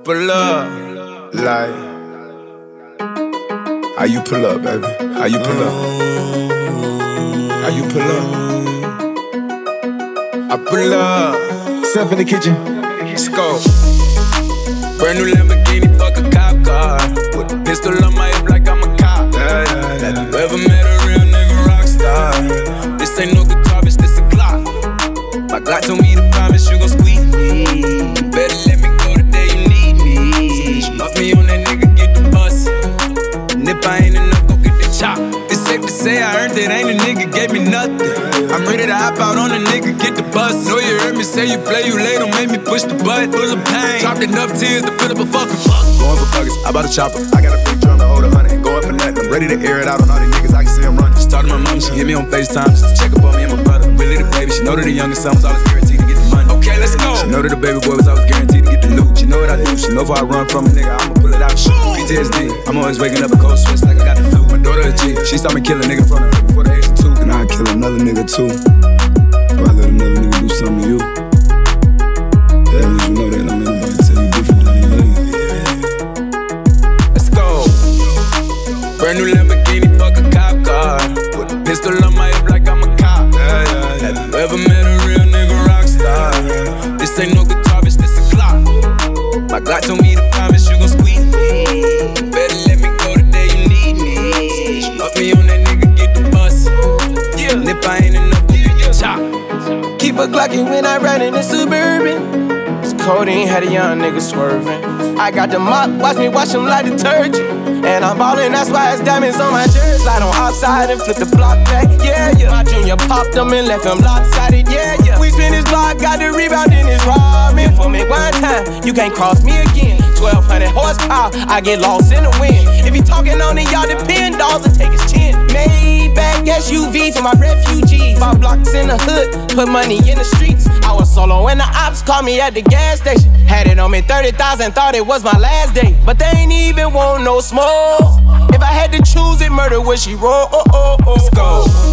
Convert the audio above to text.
Pull up, like. How you pull up, baby? How you pull up? How you pull up? I pull up. Self in the kitchen. Let's go. Brand new Lamborghini, fuck a cop car. Put a pistol on my hip like I'm a cop. Have you ever met a real nigga rock star? This ain't no guitar, bitch, this a Glock. My Glock told me to promise you gon' squeeze me. You better let me go the day you need me. Off me on that nigga, get the bus. And if I ain't enough, go get the chop. It's safe to say I earned it, ain't a nigga gave me nothing. I'm ready to hop out on a nigga, get the bus. Know you heard me say you play, you late, don't make me push the button. Full of pain, dropped enough tears to fill up a fucking fuck. Going for buckets, I bought a chopper. I got a big drum to hold 100. Ain't going for nothing, I'm ready to air it out on all these niggas, I can see them running. She talked to my mom, she hit me on FaceTime just to check up on me and my brother. Really the baby, she know that the youngest son was always guaranteed to get the money. Okay, let's go. She know that the baby boy was always guaranteed to get the loot. She know what I do, she know if I run from a nigga, I'ma pull it out. PTSD, I'm always waking up a cold sweats like I got the flu. My daughter a G, she saw me kill a nigga from her before the age of 2. And I'd kill another nigga too. If I let another nigga do something to you, yeah, at least you know that don't let nobody tell you different than they love you. Let's go. Brand new Lamborghini, fuck a cop car. Put a pistol on my hip like I'm a cop. Have you ever met a real nigga rock star? This ain't no guitar, bitch, this a Glock. My Glock told me to promise you gon' squeeze me. Better let me go the day you need me. Off me on that nigga, get the bus. Yeah. And if I ain't enough, go get your chop. Keep a Glocky when I ride in the Suburban. This codeine had a young nigga swerving. I got the mop, watch me wash him like detergent. And I'm ballin', that's why it's diamonds on my jersey. Slide on outside and flip the block back, yeah, yeah. My junior popped him and left him lopsided, yeah, yeah. We spin his block, got the rebound in his robbing. For me one time, you can't cross me again. 1200 horsepower, I get lost in the wind. If he talking on it, y'all depend, dolls and take his chin. Maybach SUV for my refugees. 5 blocks in the hood, put money in the streets. I was solo when the ops called me at the gas station. Had it on me 30,000, thought it was my last day. But they ain't even want no smoke. If I had to choose it, murder would she roll? Let's go.